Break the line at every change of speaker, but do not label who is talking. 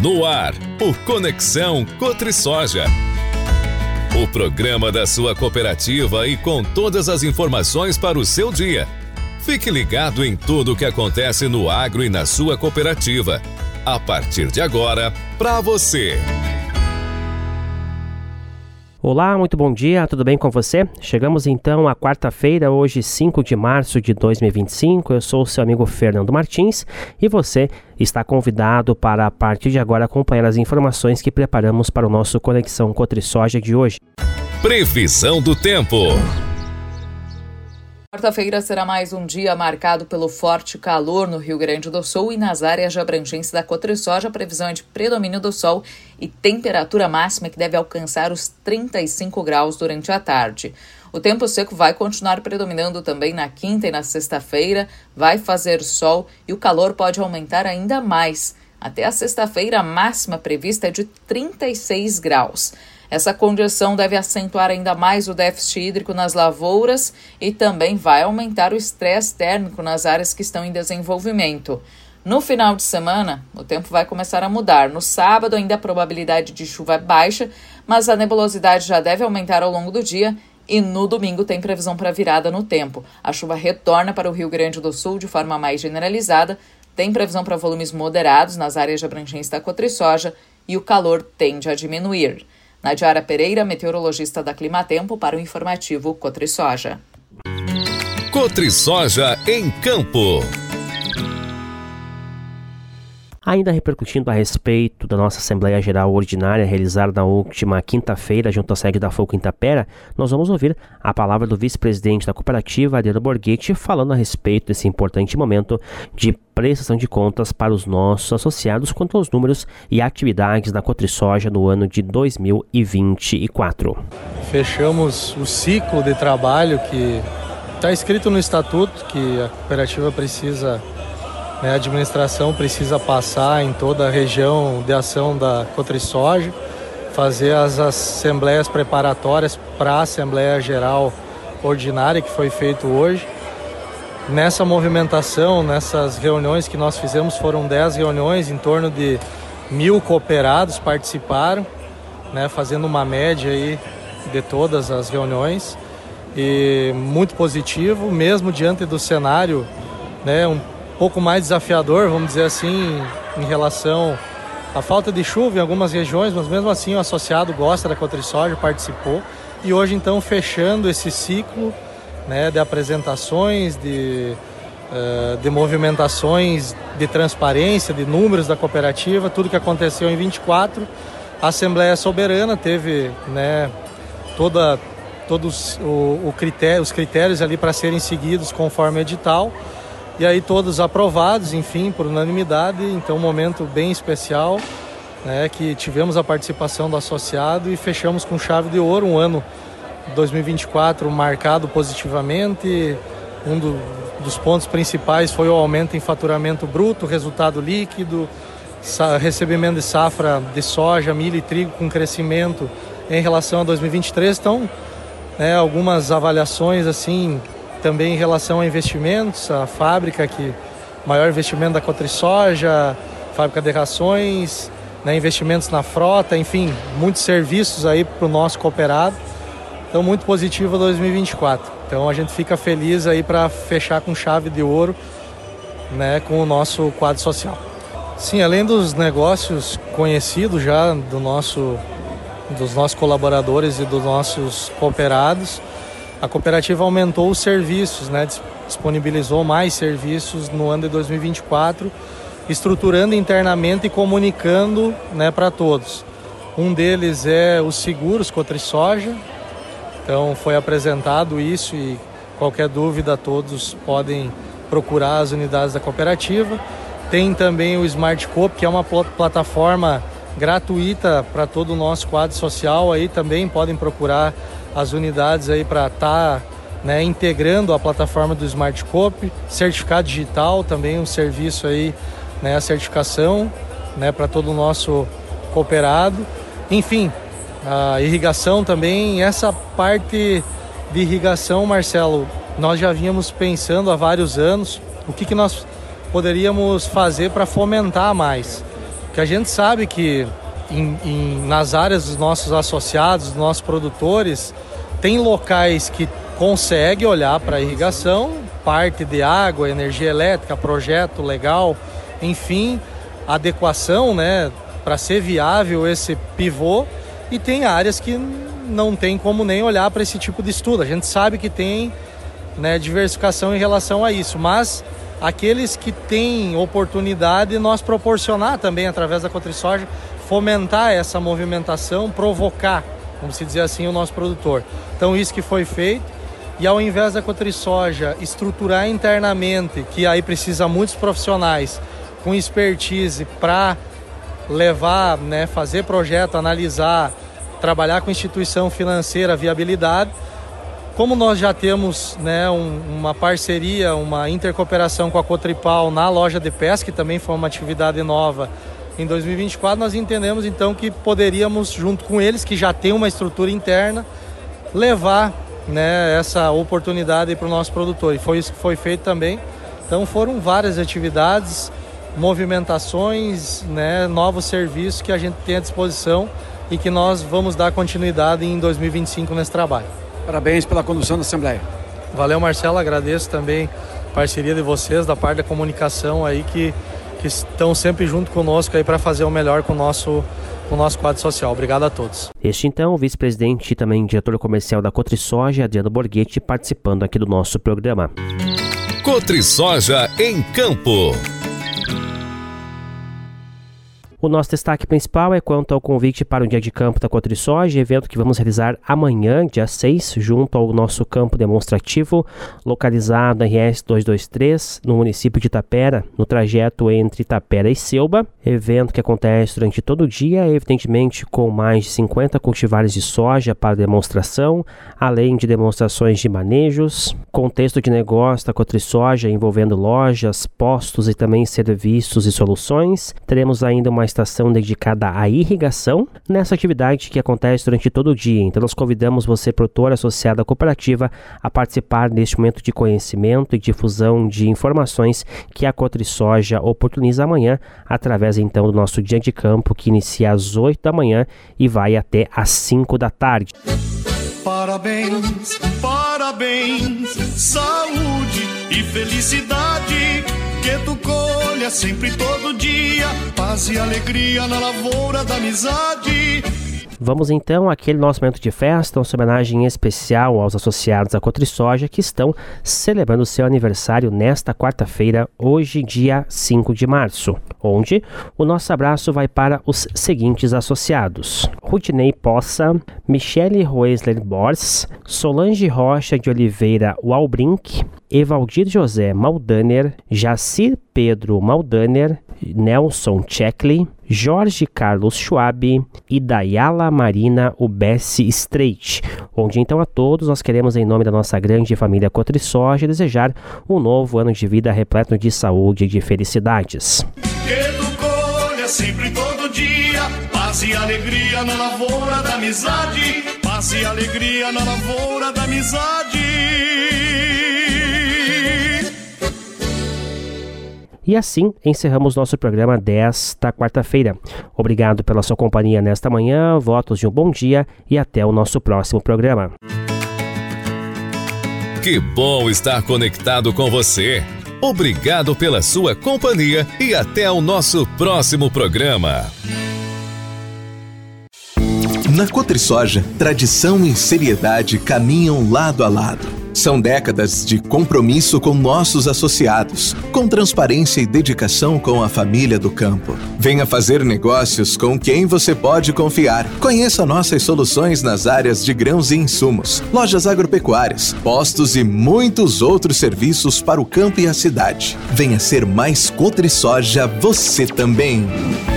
No ar, o Conexão Cotrisoja. O programa da sua cooperativa e com todas as informações para o seu dia. Fique ligado em tudo o que acontece no agro e na sua cooperativa. A partir de agora, para você.
Olá, muito bom dia, tudo bem com você? Chegamos então à quarta-feira, hoje 5 de março de 2025. Eu sou o seu amigo Fernando Martins e você está convidado para, a partir de agora, acompanhar as informações que preparamos para o nosso Conexão Cotrisoja de hoje.
Previsão do tempo.
Quarta-feira será mais um dia marcado pelo forte calor no Rio Grande do Sul e nas áreas de abrangência da Cotrisoja. A previsão é de predomínio do sol e temperatura máxima que deve alcançar os 35 graus durante a tarde. O tempo seco vai continuar predominando também na quinta e na sexta-feira, vai fazer sol e o calor pode aumentar ainda mais. Até a sexta-feira, a máxima prevista é de 36 graus. Essa condição deve acentuar ainda mais o déficit hídrico nas lavouras e também vai aumentar o estresse térmico nas áreas que estão em desenvolvimento. No final de semana, o tempo vai começar a mudar. No sábado, ainda a probabilidade de chuva é baixa, mas a nebulosidade já deve aumentar ao longo do dia e no domingo tem previsão para virada no tempo. A chuva retorna para o Rio Grande do Sul de forma mais generalizada, tem previsão para volumes moderados nas áreas de abrangência da Cotrisoja e o calor tende a diminuir. Nadiara Pereira, meteorologista da Climatempo, para o informativo Cotrisoja.
Cotrisoja em campo.
Ainda repercutindo a respeito da nossa Assembleia Geral Ordinária realizada na última quinta-feira junto à sede da FOCO em Itapera, nós vamos ouvir a palavra do vice-presidente da cooperativa, Adriano Borghetti, falando a respeito desse importante momento de prestação de contas para os nossos associados quanto aos números e atividades da Cotrisoja no ano de 2024.
Fechamos o ciclo de trabalho que está escrito no estatuto que a cooperativa precisa, a administração precisa passar em toda a região de ação da Cotrisoja, fazer as assembleias preparatórias para a Assembleia Geral Ordinária que foi feito hoje. Nessa movimentação, nessas reuniões que nós fizemos, foram 10 reuniões, em torno de 1.000 cooperados participaram, fazendo uma média aí de todas as reuniões. E muito positivo, mesmo diante do cenário, um pouco mais desafiador, vamos dizer assim, em relação à falta de chuva em algumas regiões, mas mesmo assim o associado gosta da Cotrisoja, participou. E hoje então fechando esse ciclo de apresentações, de movimentações, de transparência, de números da cooperativa, tudo que aconteceu em 24. A Assembleia Soberana teve todos os critérios ali para serem seguidos conforme o edital. E aí todos aprovados, enfim, por unanimidade. Então um momento bem especial, que tivemos a participação do associado e fechamos com chave de ouro um ano 2024 marcado positivamente. Dos pontos principais foi o aumento em faturamento bruto, resultado líquido, recebimento de safra de soja, milho e trigo com crescimento em relação a 2023. Então, algumas avaliações assim também em relação a investimentos, a fábrica que maior investimento da Cotrisoja, fábrica de rações, investimentos na frota, enfim, muitos serviços aí para o nosso cooperado. Então, muito positivo 2024. Então, a gente fica feliz aí para fechar com chave de ouro, com o nosso quadro social. Sim, além dos negócios conhecidos já dos nossos colaboradores e dos nossos cooperados, a cooperativa aumentou os serviços, disponibilizou mais serviços no ano de 2024, estruturando internamente e comunicando para todos. Um deles é os seguros Cotrisoja. Então foi apresentado isso e qualquer dúvida todos podem procurar as unidades da cooperativa. Tem também o Smart Coop, que é uma plataforma gratuita para todo o nosso quadro social. Aí também podem procurar as unidades aí para estar integrando a plataforma do Smart Coop. Certificado digital, também um serviço aí, a certificação para todo o nosso cooperado. Enfim, a irrigação também, essa parte de irrigação, Marcelo, nós já vínhamos pensando há vários anos o que nós poderíamos fazer para fomentar mais. Porque a gente sabe que nas áreas dos nossos associados, dos nossos produtores, tem locais que conseguem olhar para a irrigação, parte de água, energia elétrica, projeto legal, enfim, adequação, né, para ser viável esse pivô, e tem áreas que não tem como nem olhar para esse tipo de estudo. A gente sabe que tem, né, diversificação em relação a isso, mas aqueles que têm oportunidade, nós proporcionar também através da CotriSoja, fomentar essa movimentação, provocar, vamos dizer assim, o nosso produtor. Então isso que foi feito, e ao invés da CotriSoja estruturar internamente, que aí precisa muitos profissionais com expertise para levar, né, fazer projeto, analisar, trabalhar com instituição financeira, viabilidade, como nós já temos, né, uma parceria, uma intercooperação com a Cotripal na loja de pesca, que também foi uma atividade nova em 2024, nós entendemos então que poderíamos, junto com eles, que já tem uma estrutura interna, levar, né, essa oportunidade para o nosso produtor. E foi isso que foi feito também. Então foram várias atividades, movimentações, né, novos serviços que a gente tem à disposição e que nós vamos dar continuidade em 2025 nesse trabalho.
Parabéns pela condução da Assembleia.
Valeu, Marcelo, agradeço também a parceria de vocês, da parte da comunicação aí, que estão sempre junto conosco aí para fazer o melhor com o nosso quadro social. Obrigado a todos.
Este então, o vice-presidente e também diretor comercial da CotriSoja, Adriano Borghetti, participando aqui do nosso programa.
CotriSoja em Campo.
O nosso destaque principal é quanto ao convite para o Dia de Campo da CotriSoja, evento que vamos realizar amanhã, dia 6, junto ao nosso campo demonstrativo, localizado na RS 223, no município de Itapera, no trajeto entre Itapera e Selba. Evento que acontece durante todo o dia, evidentemente com mais de 50 cultivares de soja para demonstração, além de demonstrações de manejos, contexto de negócio da CotriSoja envolvendo lojas, postos e também serviços e soluções. Teremos ainda uma estação dedicada à irrigação, nessa atividade que acontece durante todo o dia. Então nós convidamos você, produtor associado à cooperativa, a participar deste momento de conhecimento e difusão de informações que a CotriSoja oportuniza amanhã, através então do nosso Dia de Campo, que inicia às 8 da manhã e vai até às 5 da tarde.
Parabéns, parabéns, saúde e felicidade, que tu colha sempre todo dia, paz e alegria na lavoura da amizade.
Vamos então àquele nosso momento de festa, uma homenagem especial aos associados à CotriSoja que estão celebrando seu aniversário nesta quarta-feira, hoje dia 5 de março, onde o nosso abraço vai para os seguintes associados: Rudinei Poça, Michele Roesler Bors, Solange Rocha de Oliveira Walbrink, Evaldir José Maldaner, Jacir Pedro Maldaner, Nelson Checkley, Jorge Carlos Schwab e Dayala Marina Ubessi Streit, onde então a todos nós queremos, em nome da nossa grande família CotriSoja, desejar um novo ano de vida repleto de saúde e de felicidades.
Que tu colha sempre todo dia, paz e alegria na lavoura da amizade, paz e alegria na lavoura da amizade.
E assim encerramos nosso programa desta quarta-feira. Obrigado pela sua companhia nesta manhã, votos de um bom dia e até o nosso próximo programa.
Que bom estar conectado com você. Obrigado pela sua companhia e até o nosso próximo programa.
Na CotriSoja, tradição e seriedade caminham lado a lado. São décadas de compromisso com nossos associados, com transparência e dedicação com a família do campo. Venha fazer negócios com quem você pode confiar. Conheça nossas soluções nas áreas de grãos e insumos, lojas agropecuárias, postos e muitos outros serviços para o campo e a cidade. Venha ser mais CotriSoja você também.